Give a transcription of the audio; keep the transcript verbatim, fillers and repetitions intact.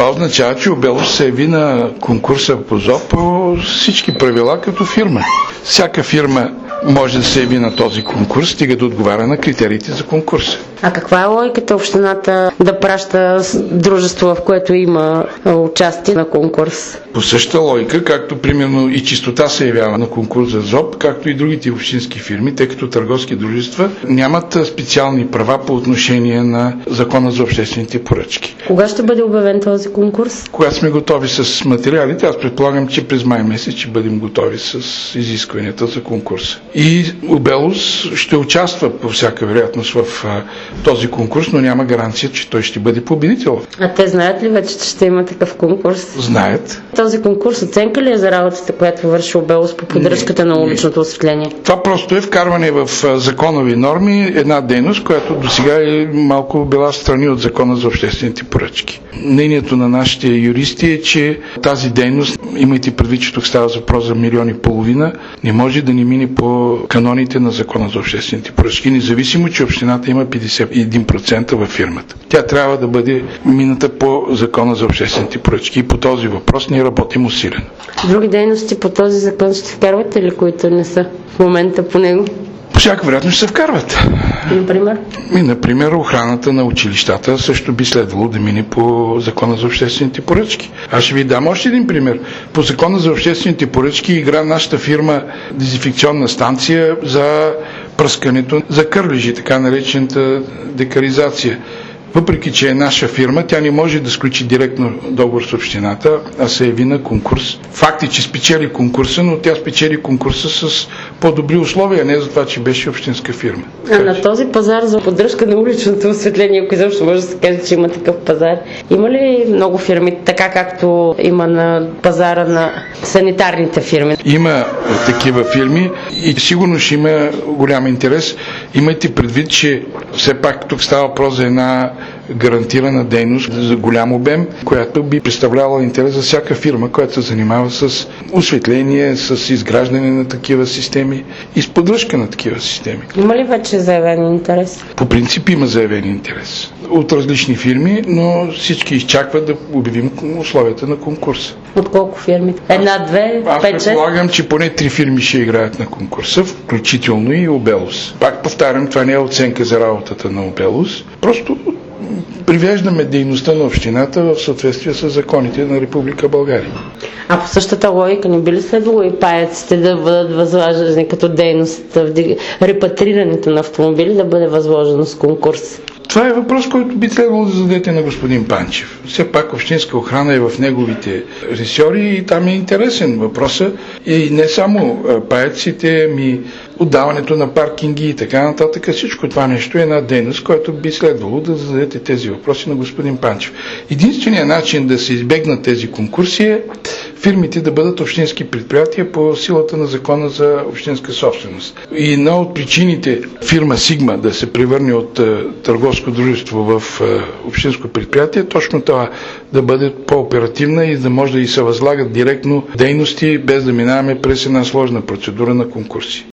Това означава, че Обелос се яви на конкурса по ЗОП по всички правила като фирма. Всяка фирма може да се яви на този конкурс, стига да отговаря на критериите за конкурса. А каква е логиката общината да праща дружество, в което има участие на конкурс? По същата логика, както примерно и Чистота се явява на конкурс за ЗОП, както и другите общински фирми, тъй като търговски дружества нямат специални права по отношение на Закона за обществените поръчки. Кога ще бъде обявен този конкурс? Когато сме готови с материалите, аз предполагам, че през май месец ще бъдем готови с изискванията за конкурса. И Обелос ще участва по всяка вероятност в а, този конкурс, но няма гаранция, че той ще бъде победител. А те знаят ли вече, че ще има такъв конкурс? Знаят. Този конкурс оценка ли е за работата, която върши Обелос по поддръжката не, на уличното осветление? Това просто е вкарване в законови норми, една дейност, която досега е малко била страни от Закона за обществените поръчки. Мнението на нашите юристи е, че тази дейност, имайте предвид, че тук става въпрос за милион и половина, не може да ни мине по каноните на Закона за обществените поръчки, независимо, че общината има петдесет и един процента във фирмата. Тя трябва да бъде мината по Закона за обществените поръчки и по този въпрос ние работим усилено. Други дейности по този закон ще вкарвате ли, които не са в момента по него? По всяка вероятност ще се вкарват. Например? И, например, охраната на училищата също би следвало да мине по Закона за обществените поръчки. Аз ще ви дам още един пример. По Закона за обществените поръчки игра нашата фирма дезинфекционна станция за пръскането за кърлежи, така наречената декаризация. Въпреки че е наша фирма, тя не може да сключи директно договор с общината, а се яви на конкурс. Факт е, че спечели конкурса, но тя спечели конкурса с по-добри условия, не за това, че беше общинска фирма. А на този пазар за поддръжка на уличното осветление, ако изобщо може да се каже, че има такъв пазар, има ли много фирми, така както има на пазара на санитарните фирми? Има такива фирми и сигурно ще има голям интерес. Имайте предвид, че все пак тук става въпрос за една гарантирана дейност за голям обем, която би представляла интерес за всяка фирма, която се занимава с осветление, с изграждане на такива системи и с поддръжка на такива системи. Има ли вече заявен интерес? По принцип има заявен интерес от различни фирми, но всички изчакват да обявим условията на конкурса. От колко фирми? Една, две, Аз пет, шест? предполагам, че поне три фирми ще играят на конкурса, включително и Обелос. Пак повтарям, това не е оценка за работата на Обелос. Просто привеждаме дейността на общината в съответствие с законите на Република България. А по същата логика не би ли следвало и паяците да бъдат възложени като дейност, репатрирането на автомобили да бъде възложено с конкурс? Това е въпрос, който би трябвало да зададете на господин Панчев. Все пак общинска охрана е в неговите ресори и там е интересен въпросът. И не само паяците, ми отдаването на паркинги и така нататък. Всичко това нещо е една дейност, която би следвало да зададете тези въпроси на господин Панчев. Единственият начин да се избегнат тези конкурси е фирмите да бъдат общински предприятия по силата на Закона за общинска собственост. И една от причините фирма Сигма да се превърне от търговско дружество в общинско предприятие е точно това, да бъде по-оперативна и да може да и се възлагат директно дейности, без да минаваме през една сложна процедура на конкурси.